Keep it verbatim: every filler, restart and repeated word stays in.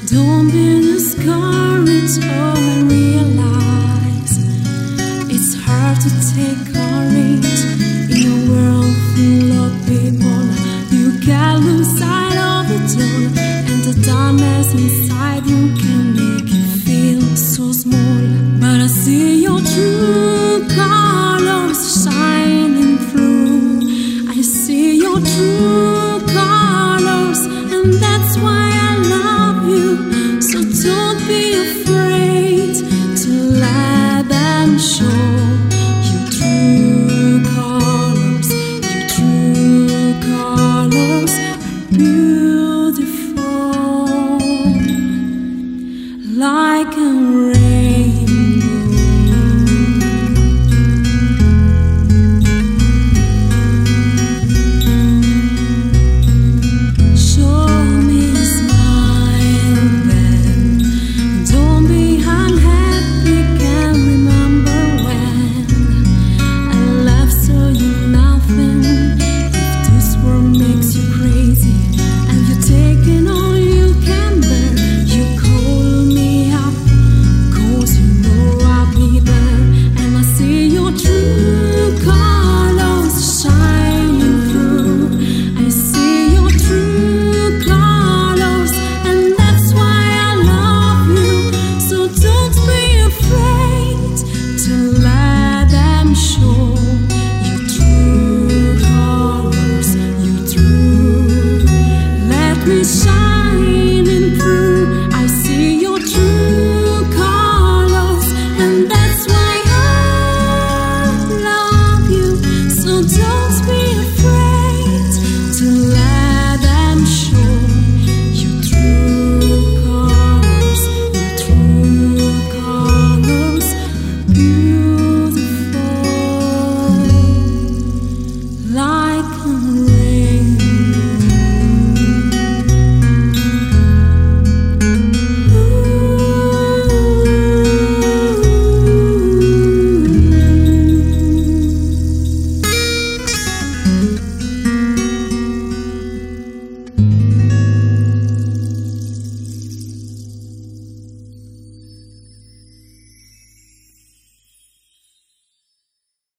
Don't be discouraged, oh, I realize it's hard to take courage in a world full of people. You can't lose sight of it all, and the darkness inside you can